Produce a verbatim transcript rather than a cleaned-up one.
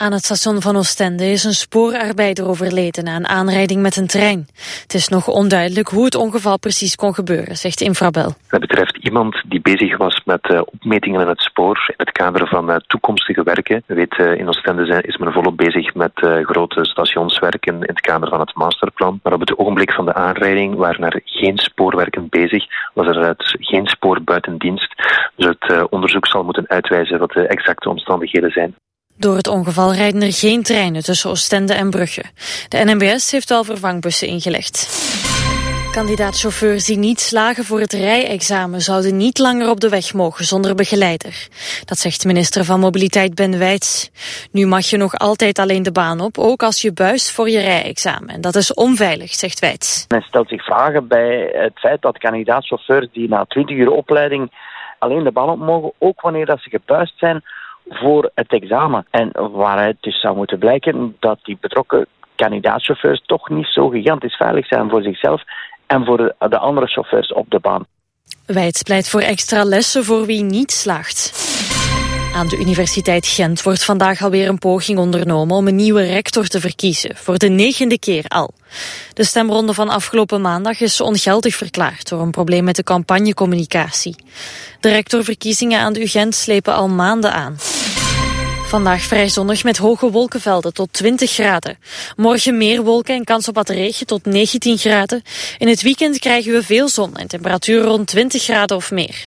Aan het station van Oostende is een spoorarbeider overleden na een aanrijding met een trein. Het is nog onduidelijk hoe het ongeval precies kon gebeuren, zegt Infrabel. Dat betreft iemand die bezig was met uh, opmetingen in het spoor in het kader van uh, toekomstige werken. We weten, uh, in Oostende is men volop bezig met uh, grote stationswerken in het kader van het masterplan. Maar op het ogenblik van de aanrijding waren er geen spoorwerken bezig, was er uh, geen spoor buiten dienst. Dus het uh, onderzoek zal moeten uitwijzen wat de exacte omstandigheden zijn. Door het ongeval rijden er geen treinen tussen Oostende en Brugge. De N M B S heeft al vervangbussen ingelegd. Kandidaatchauffeurs die niet slagen voor het rijexamen zouden niet langer op de weg mogen zonder begeleider. Dat zegt minister van Mobiliteit Ben Wijts. Nu mag je nog altijd alleen de baan op, ook als je buist voor je rijexamen. En dat is onveilig, zegt Wijts. Men stelt zich vragen bij het feit dat kandidaatchauffeurs die na twintig uur opleiding alleen de baan op mogen, ook wanneer dat ze gebuist zijn voor het examen. En waaruit dus zou moeten blijken dat die betrokken kandidaatchauffeurs toch niet zo gigantisch veilig zijn voor zichzelf en voor de andere chauffeurs op de baan. Wijts pleit voor extra lessen voor wie niet slaagt. Aan de Universiteit Gent wordt vandaag alweer een poging ondernomen om een nieuwe rector te verkiezen, voor de negende keer al. De stemronde van afgelopen maandag is ongeldig verklaard door een probleem met de campagnecommunicatie. De rectorverkiezingen aan de U Gent slepen al maanden aan. Vandaag vrij zonnig met hoge wolkenvelden tot twintig graden. Morgen meer wolken en kans op wat regen tot negentien graden. In het weekend krijgen we veel zon en temperatuur rond twintig graden of meer.